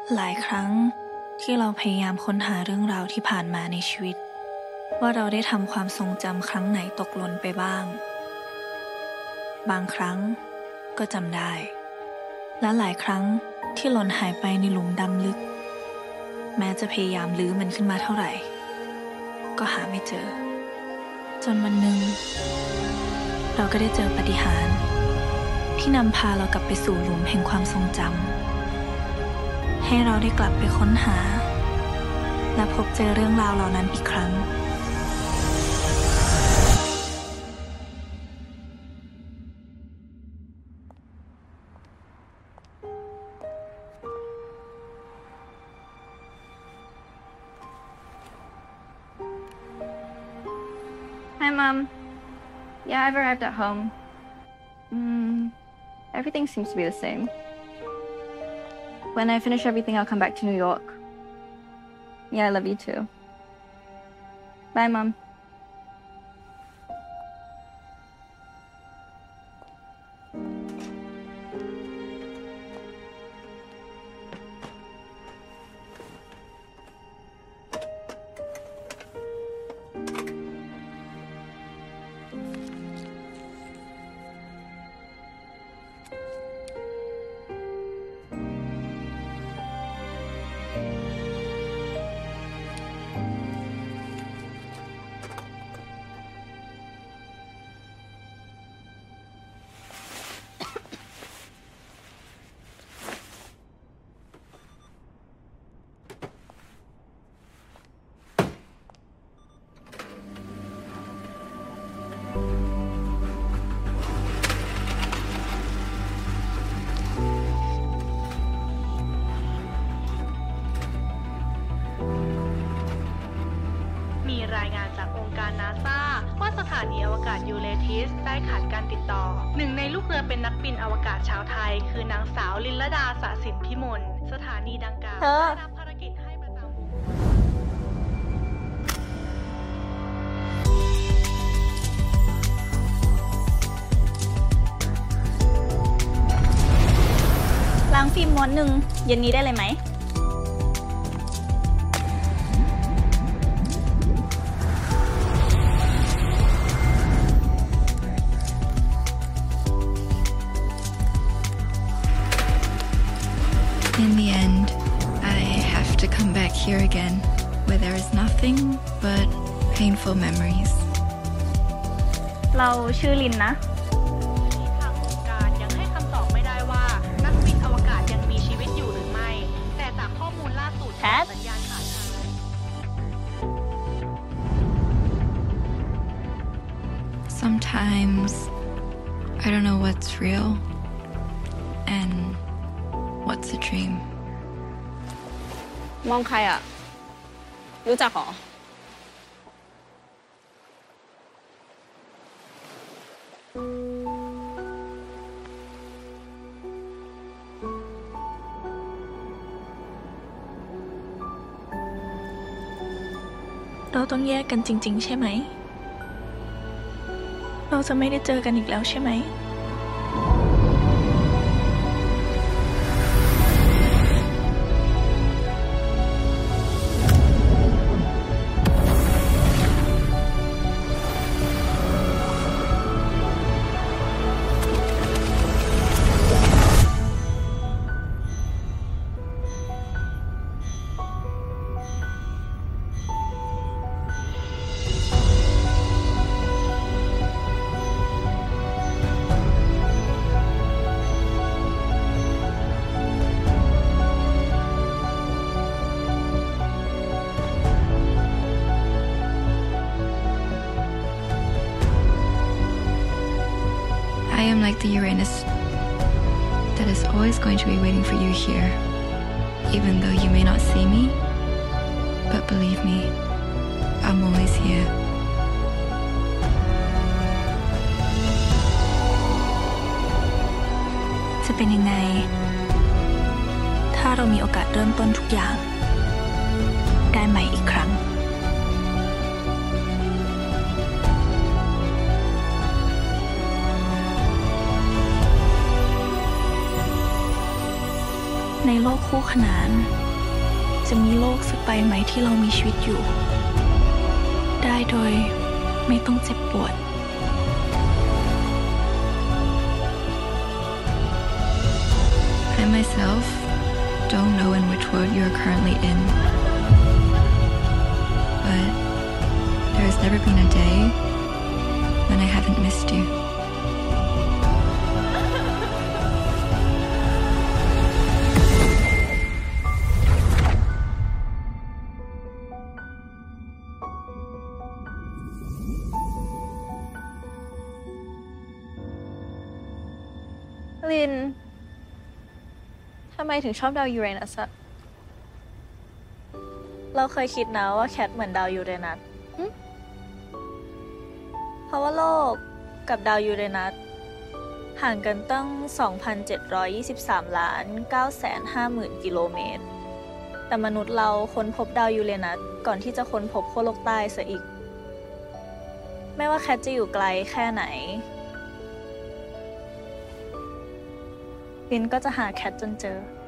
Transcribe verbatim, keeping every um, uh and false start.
หลายครั้งที่เราพยายามค้นหาเรื่องราวที่ผ่านมาในชีวิตว่าเราได้ทำความทรงจำครั้งไหนตกหล่นไปบ้างบางครั้งก็จำได้และหลายครั้งที่หล่นหายไปในหลุมดำลึกแม้จะพยายามลื้อมันขึ้นมาเท่าไหร่ก็หาไม่เจอจนวันหนึ่งเราก็ได้เจอปาฏิหาริย์ที่นำพาเรากลับไปสู่หลุมแห่งความทรงจำให้เราได้กลับไปค้นหาและพบเจอเรื่องราวเหล่านั้นอีกครั้ง Hi, Mom. Yeah, I've arrived at home. Mm, everything seems to be the same. When I finish everything, I'll come back to New York. Yeah, I love you too. Bye, Mom. มีรายงานจากองค์การนาซาว่าสถานีอวกาศยูเรทิสได้ขาดการติดต่อหนึ่งในลูกเรือเป็นนักบินอวกาศชาวไทยคือนางสาวลินลดาสะสินพิมลสถานีดังกล่าวได้รับภารกิจให้ประจำล้างฟิล์มม้วนหนึ่งเย็นนี้ได้เลยไหม In the end, I have to come back here again, where there is nothing but painful memories. เราชื่อลินนะทางองค์การยังให้คำตอบไม่ได้ว่านักบินอวกาศยังมีชีวิตอยู่หรือไม่แต่จากข้อมูลล่าสุดสัญญาณขาดหาย Sometimes I don't know what's real and what's a dream. มองใครอ่ะรู้จักหรอเราต้องแยกกันจริงๆใช่ไหมเราจะไม่ได้เจอกันอีกแล้วใช่ไหม I am like the Uranus that is always going to be waiting for you here, even though you may not see me, but believe me, I'm always here. จะเป็นยังไงถ้าเรามีโอกาสเริ่มต้นทุกอย่างได้ใหม่อีกครั้ง ในในโลกคู่ขนานจะมีโลกสักใบไหมที่เรามีชีวิตอยู่ได้โดยไม่ต้องเจ็บปวด I myself don't know in which world you are currently in, but there has never been a day when I haven't missed you. Lynn ทำไมถึงชอบดาวยูเรนัสอะเราเคยคิดนะว่าแคทเหมือนดาวยูเรนัสเพราะว่าโลกกับดาวยูเรนัสห่างกันตั้ง สองพันเจ็ดร้อยยี่สิบสาม ล้าน เก้าแสนห้าหมื่น กิโลเมตรแต่มนุษย์เราค้นพบดาวยูเรนัสก่อนที่จะค้นพบขั้วโลกใต้ซะอีกไม่ว่าแคทจะอยู่ไกลแค่ไหนลินก็จะหาแคทจนเจอ